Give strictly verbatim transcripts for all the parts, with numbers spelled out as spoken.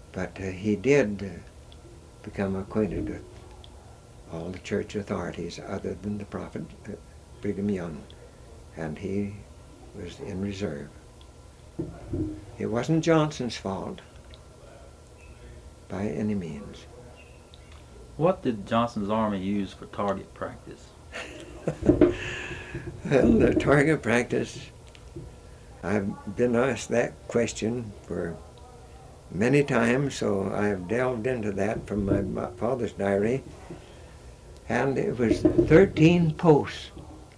But uh, he did uh, become acquainted with all the church authorities other than the prophet uh, Brigham Young, and he was in reserve. It wasn't Johnson's fault by any means. What did Johnson's army use for target practice? Well, the target practice, I've been asked that question for many times, so I've delved into that from my father's diary. And it was thirteen posts.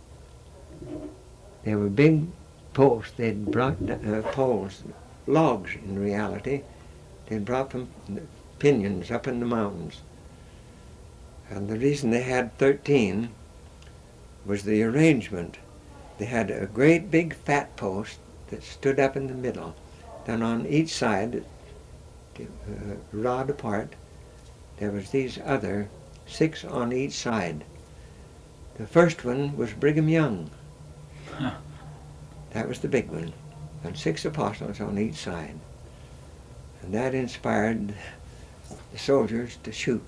They were big posts. They'd brought uh, poles, logs in reality. They'd brought from pinions up in the mountains. And the reason they had thirteen was the arrangement. They had a great big fat post that stood up in the middle. Then on each side, a rod apart, there was these other six on each side. The first one was Brigham Young. Huh. That was the big one. And six apostles on each side. And that inspired the soldiers to shoot.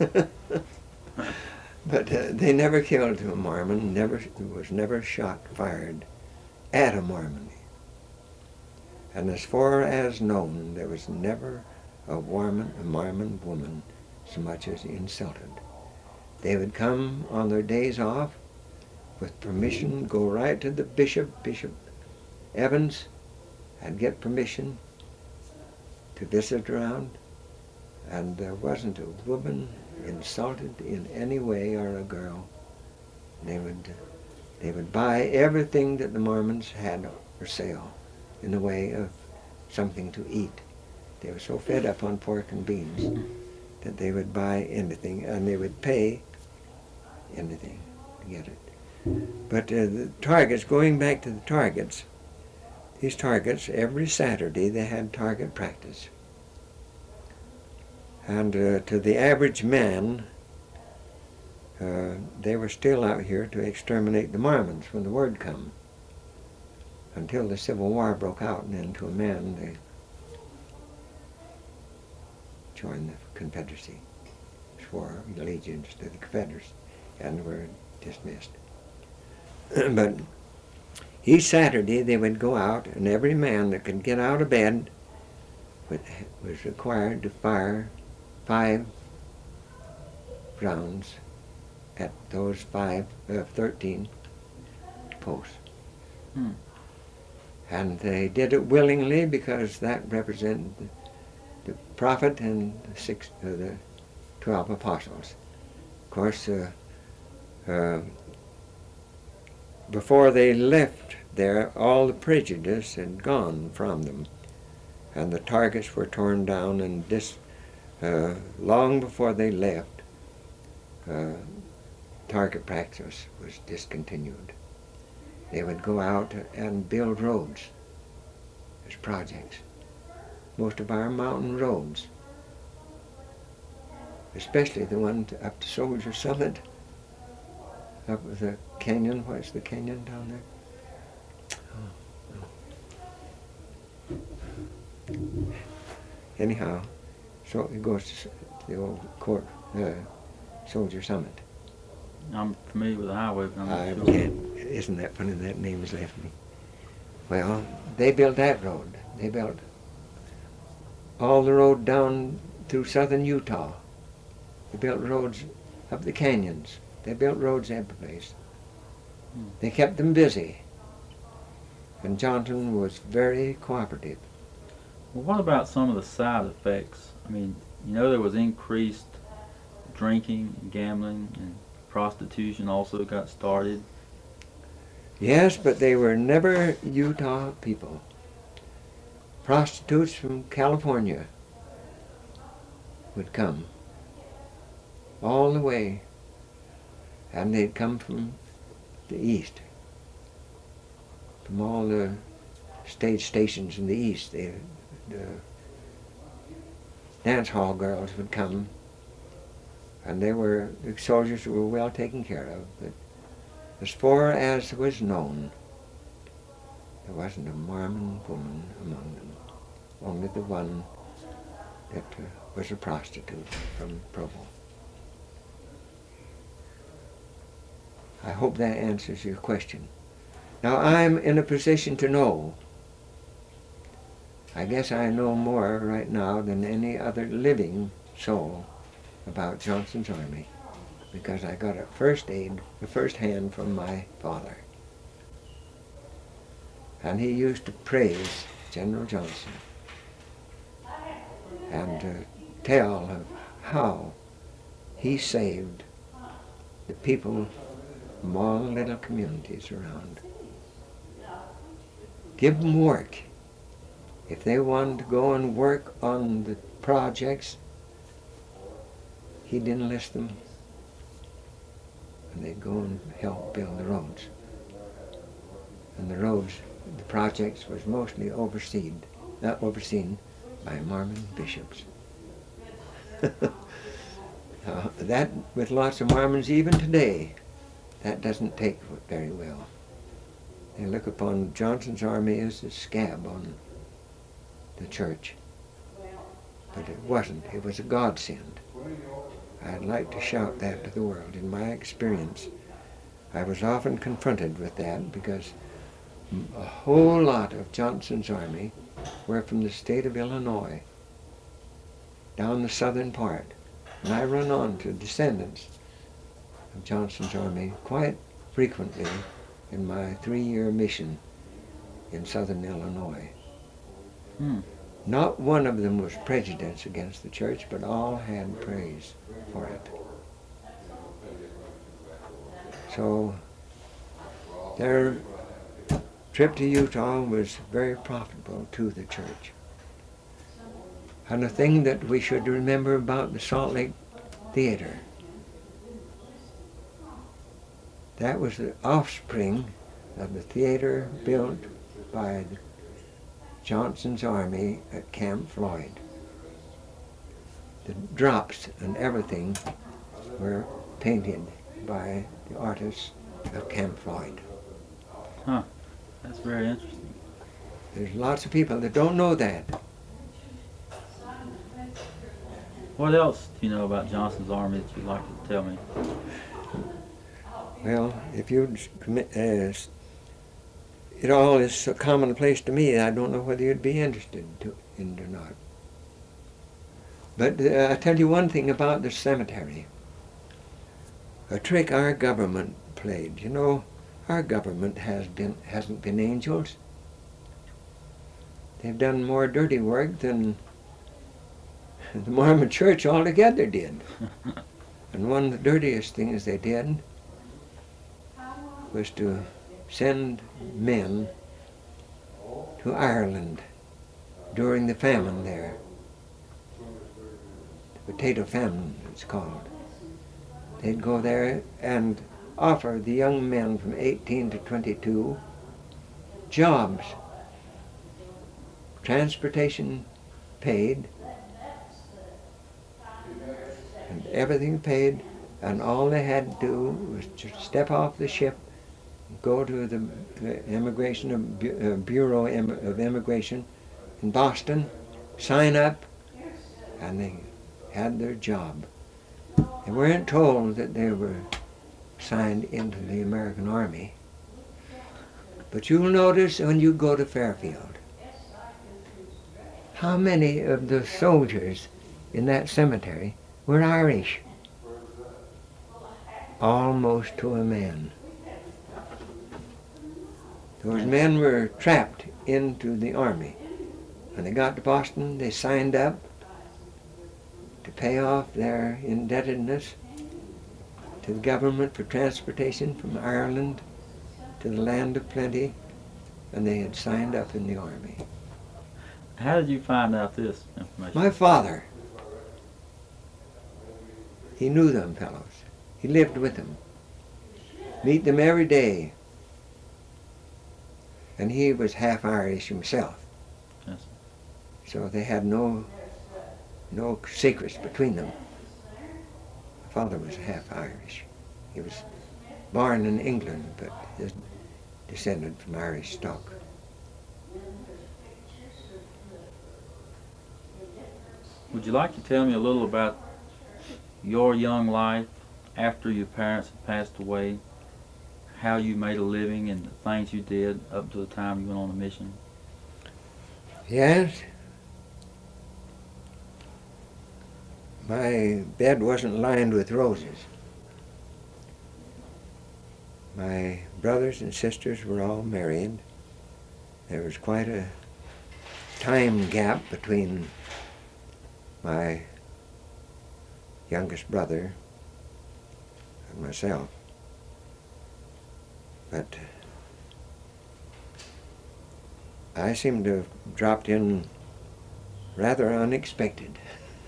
But uh, they never killed a Mormon. Never was never shot fired at a Mormon. And as far as known, there was never a Mormon, a Mormon woman so much as insulted. They would come on their days off with permission, go right to the bishop, Bishop Evans, and get permission to visit around. And there wasn't a woman insulted in any way, or a girl. They would, they would buy everything that the Mormons had for sale in the way of something to eat. They were so fed up on pork and beans that they would buy anything, and they would pay anything to get it. But uh, the targets, going back to the targets, these targets, every Saturday they had target practice. And uh, to the average man, uh, they were still out here to exterminate the Mormons when the word come. Until the Civil War broke out, and then to a man they joined the Confederacy, swore allegiance to the Confederacy, and were dismissed. But each Saturday they would go out, and every man that could get out of bed was required to fire five rounds at those five, uh, thirteen posts. Hmm. And they did it willingly because that represented the, the prophet and the six, uh, the twelve apostles. Of course, uh, uh, before they left there, all the prejudice had gone from them, and the targets were torn down, and this, uh, long before they left, uh, target practice was discontinued. They would go out and build roads as projects. Most of our mountain roads, especially the one to, up to Soldier Summit, up with the canyon. What's the canyon down there? Oh, no. Anyhow, so it goes to the old court, uh, Soldier Summit. I'm familiar with the highway, but I'm I not sure. can't, isn't that funny that name has left me? Well, they built that road. They built all the road down through southern Utah. They built roads up the canyons. They built roads every place. Hmm. They kept them busy. And Johnson was very cooperative. Well, what about some of the side effects? I mean, you know, there was increased drinking, and gambling, and prostitution also got started. Yes, but they were never Utah people. Prostitutes from California would come all the way, and they'd come from the east, from all the stage stations in the east. They, the dance hall girls would come, and they were, the soldiers were well taken care of. But as far as was known, there wasn't a Mormon woman among them, only the one that uh, was a prostitute from Provo. I hope that answers your question. Now I'm in a position to know. I guess I know more right now than any other living soul about Johnson's Army, because I got it first aid, first hand from my father. And he used to praise General Johnson and uh, tell of how he saved the people from all the little communities around. Give them work. If they wanted to go and work on the projects, he'd enlist them, and they'd go and help build the roads. And the roads, the projects was mostly overseen, not overseen by Mormon bishops. Now, that, with lots of Mormons even today, that doesn't take very well. They look upon Johnson's Army as a scab on the church. But it wasn't. It was a godsend. I'd like to shout that to the world. In my experience, I was often confronted with that because a whole lot of Johnson's Army were from the state of Illinois, down the southern part. And I run on to descendants of Johnson's Army quite frequently in my three-year mission in southern Illinois. Hmm. Not one of them was prejudiced against the church, but all had praise for it. So their trip to Utah was very profitable to the church. And the thing that we should remember about the Salt Lake Theater, that was the offspring of the theater built by the Johnson's Army at Camp Floyd. The drops and everything were painted by the artists of Camp Floyd. Huh. That's very interesting. There's lots of people that don't know that. What else do you know about Johnson's Army that you'd like to tell me? Well, if you commit, uh, it all is so commonplace to me, I don't know whether you'd be interested to, in it or not. But uh, I tell you one thing about the cemetery. A trick our government played. You know, our government has been hasn't been angels. They've done more dirty work than the Mormon Church altogether did. And one of the dirtiest things they did was to send men to Ireland during the famine there. The potato famine, it's called. They'd go there and offer the young men from eighteen to twenty-two jobs, transportation paid, and everything paid, and all they had to do was to step off the ship, go to the, the immigration of, uh, Bureau of Immigration in Boston, sign up, and they had their job. They weren't told that they were signed into the American Army. But you'll notice when you go to Fairfield, how many of the soldiers in that cemetery were Irish. Almost to a man. Those men were trapped into the army. When they got to Boston, they signed up to pay off their indebtedness to the government for transportation from Ireland to the land of plenty, and they had signed up in the army. How did you find out this information? My father, he knew them fellows. He lived with them. Meet them every day. And he was half Irish himself. Yes. So they had no no secrets between them. My father was half Irish. He was born in England, but is descended from Irish stock. Would you like to tell me a little about your young life after your parents had passed away? How you made a living and the things you did up to the time you went on a mission? Yes. My bed wasn't lined with roses. My brothers and sisters were all married. There was quite a time gap between my youngest brother and myself. But I seem to have dropped in rather unexpected.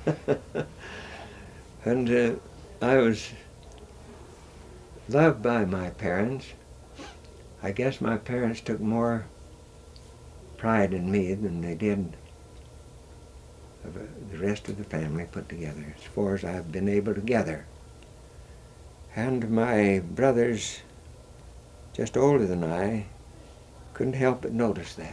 And uh, I was loved by my parents. I guess my parents took more pride in me than they did of uh, the rest of the family put together, as far as I've been able to gather. And my brothers, just older than I, couldn't help but notice that.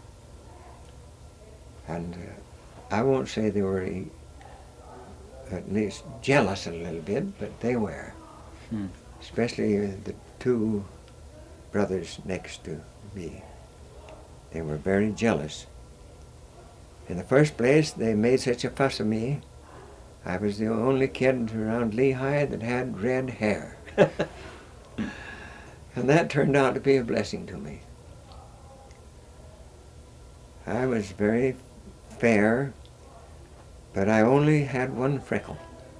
And uh, I won't say they were e- at least jealous a little bit, but they were. Hmm. Especially the two brothers next to me. They were very jealous. In the first place, they made such a fuss of me. I was the only kid around Lehigh that had red hair. And that turned out to be a blessing to me. I was very fair, but I only had one freckle.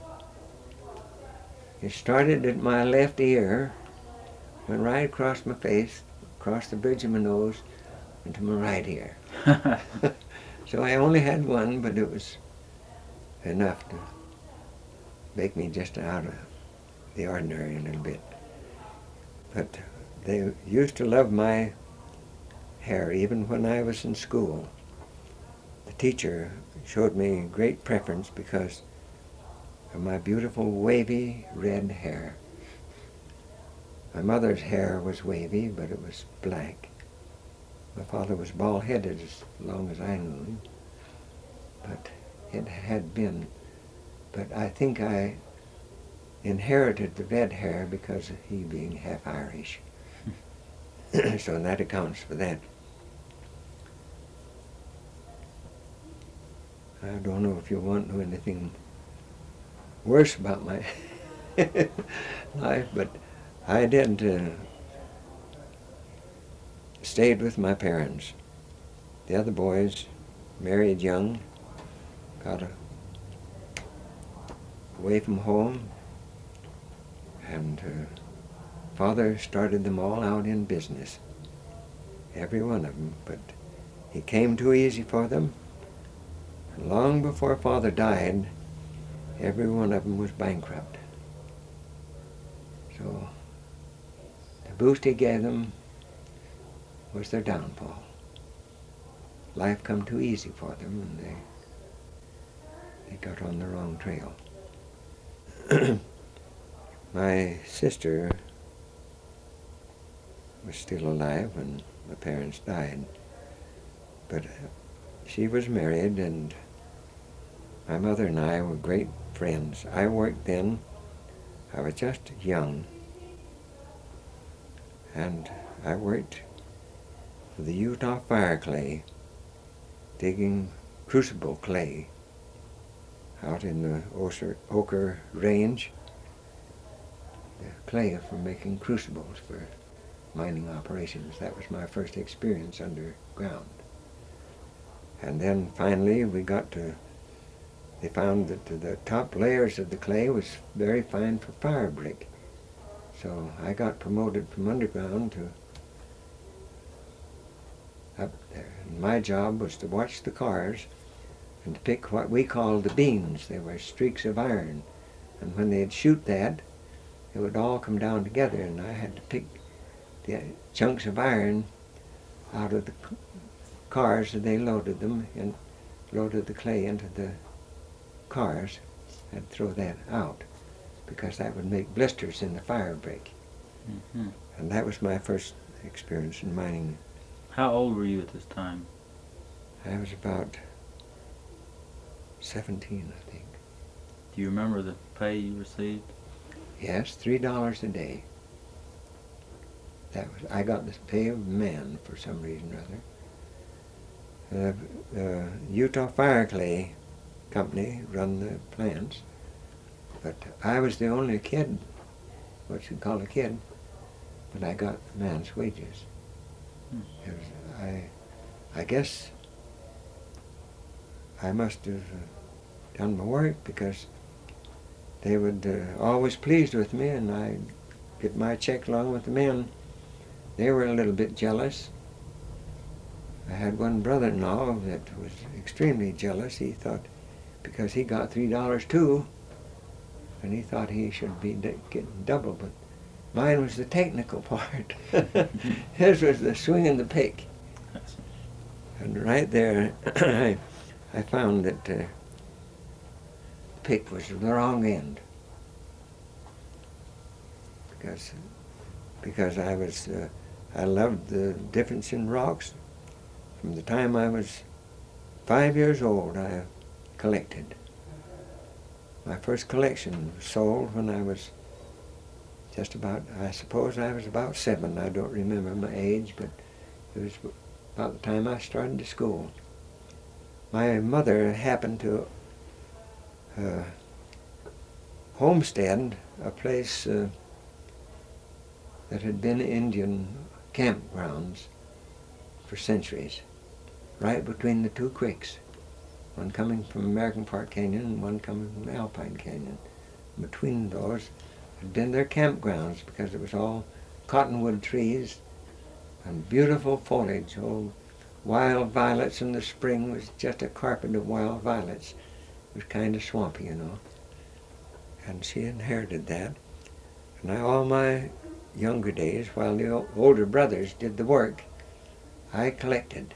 It started at my left ear, went right across my face, across the bridge of my nose, into my right ear. So I only had one, but it was enough to make me just out of the ordinary a little bit. But they used to love my hair even when I was in school. The teacher showed me great preference because of my beautiful wavy red hair. My mother's hair was wavy, but it was black. My father was bald-headed as long as I knew him, but it had been. But I think I inherited the red hair because of he being half Irish. So that accounts for that. I don't know if you want to know anything worse about my life, but I did uh, stayed with my parents. The other boys married young, got a, away from home, and uh, father started them all out in business, every one of them, but it came too easy for them. And long before father died, every one of them was bankrupt. So the boost he gave them was their downfall. Life come too easy for them, and they they got on the wrong trail. My sister was still alive when my parents died, but she was married, and my mother and I were great friends. I worked then, I was just young, and I worked for the Utah Fire Clay, digging crucible clay out in the Oser, Oquirrh Range, the clay for making crucibles for mining operations. That was my first experience underground. And then finally we got to, they found that the top layers of the clay was very fine for fire brick. So I got promoted from underground to up there. And my job was to watch the cars and to pick what we called the beans. They were streaks of iron. And when they'd shoot that, it would all come down together, and I had to pick the chunks of iron out of the cars, and they loaded them and loaded the clay into the cars and throw that out, because that would make blisters in the fire brick. Mm-hmm. And that was my first experience in mining. How old were you at this time? I was about seventeen, I think. Do you remember the pay you received? Yes, three dollars a day. That was I got the pay of man for some reason or other. The uh, uh, Utah Fire Clay Company run the plants, but I was the only kid, what you'd call a kid, but I got man's wages. Hmm. It was, I, I guess I must have uh, done my work because they would uh, always pleased with me, and I'd get my check along with the men. They were a little bit jealous. I had one brother-in-law that was extremely jealous. He thought, because he got three dollars too, and he thought he should be d- getting double, but mine was the technical part. His was the swinging the pick. And right there, I, I found that uh, the pick was the wrong end. Because, because I was, uh, I loved the difference in rocks. From the time I was five years old, I collected. My first collection was sold when I was just about, I suppose I was about seven. I don't remember my age, but it was about the time I started to school. My mother happened to uh, homestead a place uh, that had been Indian campgrounds for centuries, right between the two creeks, one coming from American Park Canyon and one coming from Alpine Canyon. Between those had been their campgrounds because it was all cottonwood trees and beautiful foliage. Oh, wild violets in the spring was just a carpet of wild violets. It was kind of swampy, you know. And she inherited that. And I, all my younger days, while the o- older brothers did the work, I collected.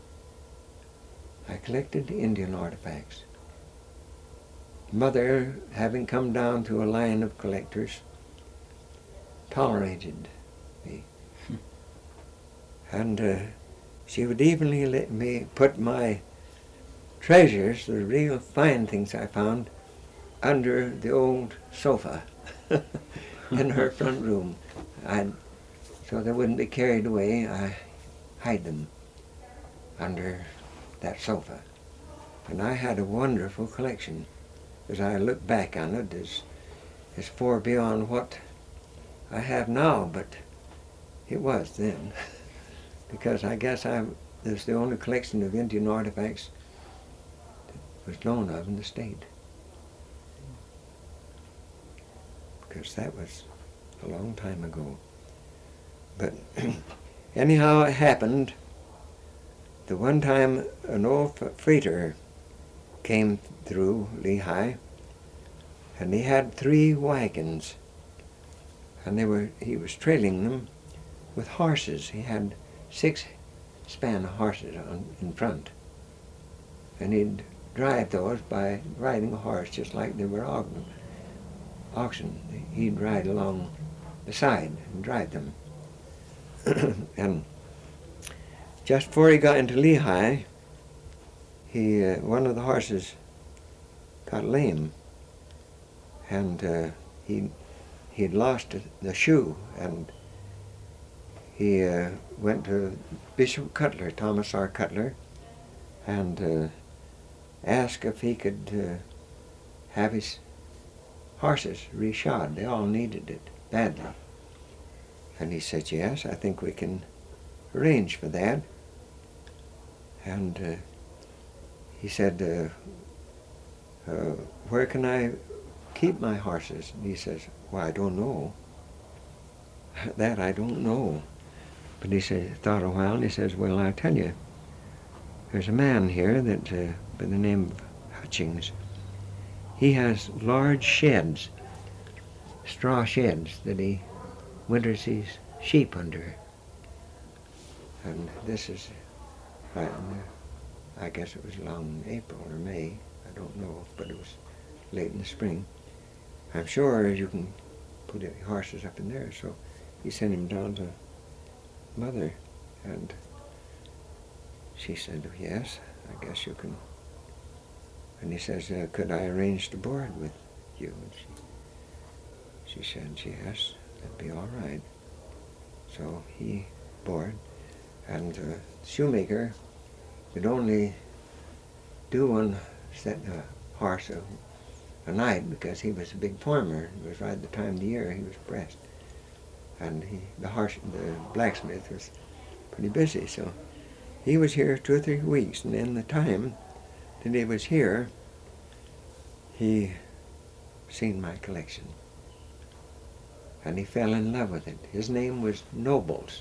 I collected Indian artifacts. Mother, having come down to a line of collectors, tolerated me. And uh, she would evenly let me put my treasures, the real fine things I found, under the old sofa in her front room. I'd, so they wouldn't be carried away, I hide them under that sofa. And I had a wonderful collection. As I look back on it, it's, it's far beyond what I have now, but it was then. Because I guess I it's the only collection of Indian artifacts that was known of in the state. Because that was a long time ago. But anyhow, it happened. The one time an old freighter came through Lehigh, and he had three wagons, and they were he was trailing them with horses. He had six span of horses on, in front, and he'd drive those by riding a horse just like they were oxen. oxen. He'd ride along the side and drive them. And just before he got into Lehigh, he uh, one of the horses got lame, and uh, he he'd lost the shoe, and he uh, went to Bishop Cutler, Thomas R. Cutler, and uh, asked if he could uh, have his horses reshod. They all needed it badly. And he said, yes, I think we can arrange for that. And uh, he said, uh, uh, where can I keep my horses? And he says, well, I don't know. That I don't know. But he said, thought a while, and he says, well, I'll tell you. There's a man here that, uh, by the name of Hutchings. He has large sheds, straw sheds, that he winters his sheep under. And this is right in the, I guess it was along April or May, I don't know, but it was late in the spring. I'm sure you can put your horses up in there, so he sent him down to Mother, and she said, yes, I guess you can And he says, uh, could I arrange to board with you? And she, she said, yes, that'd be all right. So he boarded, and the uh, shoemaker could only do one set a horse a, a night because he was a big farmer. It was right the time of the year he was pressed. And he, the horse, the blacksmith was pretty busy, so he was here two or three weeks, and in the time that he was here, he seen my collection. And he fell in love with it. His name was Nobles.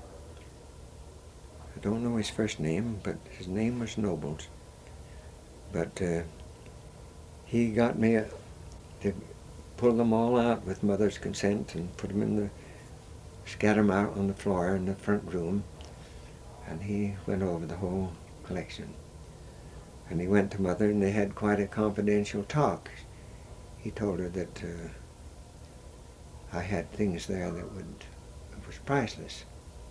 I don't know his first name, but his name was Nobles. But uh, he got me uh, to pull them all out with Mother's consent and put them in the, scatter them out on the floor in the front room. And he went over the whole collection. And he went to Mother, and they had quite a confidential talk. He told her that uh, I had things there that would that was priceless,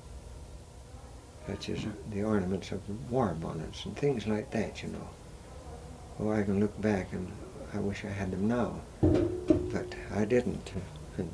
such as the ornaments of war bonnets and things like that, you know. Oh, I can look back and I wish I had them now, but I didn't. And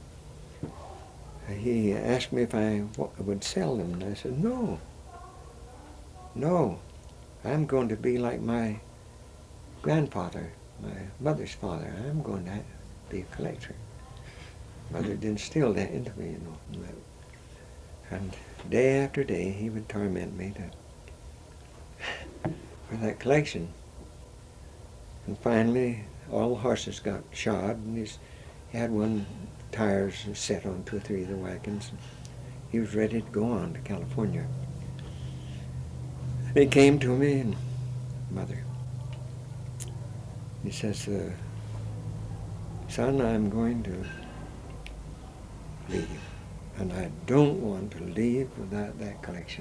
he asked me if I w- would sell them, and I said, no, no, I'm going to be like my grandfather, my mother's father. I'm going to be a collector. Mother did instill that into me, you know. And day after day he would torment me to, for that collection. And finally all the horses got shod, and he's, he had one tires set on two or three of the wagons. And he was ready to go on to California. And he came to me, and Mother, he says, uh, son, I'm going to leave, and I don't want to leave without that collection.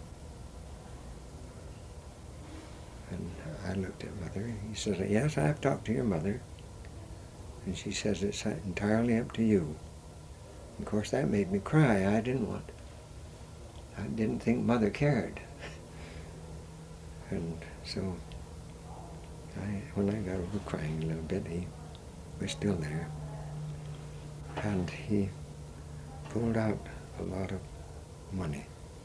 And I looked at Mother, and he says, yes, I've talked to your mother, and she says it's entirely up to you. Of course, that made me cry. I didn't want, I didn't think Mother cared. And so, I, when I got over crying a little bit, he was still there. And he pulled out a lot of money.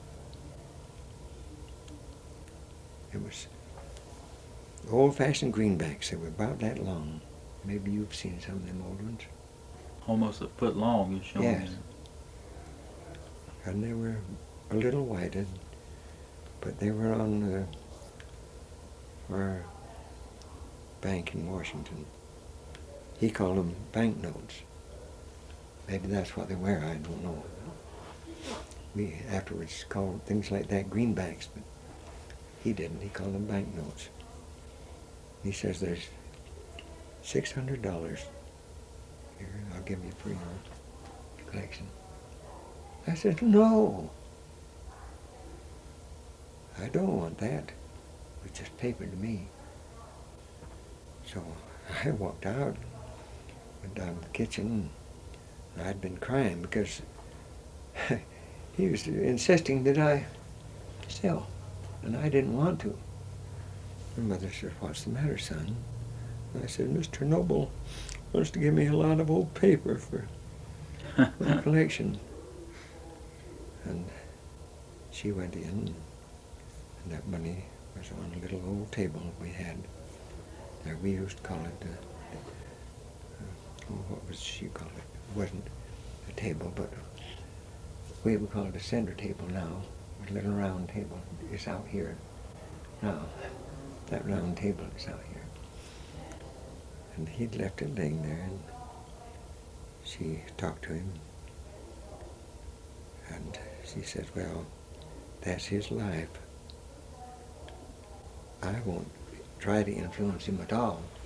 It was old-fashioned greenbacks. They were about that long. Maybe you've seen some of them old ones. Almost a foot long, you're showing Yes. me. And they were a little whited, but they were on the, our bank in Washington. He called them banknotes. Maybe that's what they were, I don't know. We afterwards called things like that greenbacks, but he didn't. He called them banknotes. He says there's six hundred dollars here, I'll give you for your collection. I said, no, I don't want that. It was just paper to me. So I walked out, went down to the kitchen, and I'd been crying because he was insisting that I sell, and I didn't want to. And Mother said, what's the matter, son? And I said, Mister Noble wants to give me a lot of old paper for my collection. And she went in, and that money was on a little old table we had there. We used to call it, uh, uh, what was she call it? It wasn't a table, but we would call it a center table now. A little round table is out here now. That round table is out here. And he'd left it laying there, and she talked to him. And she said, well, that's his life. I won't try to influence him at all.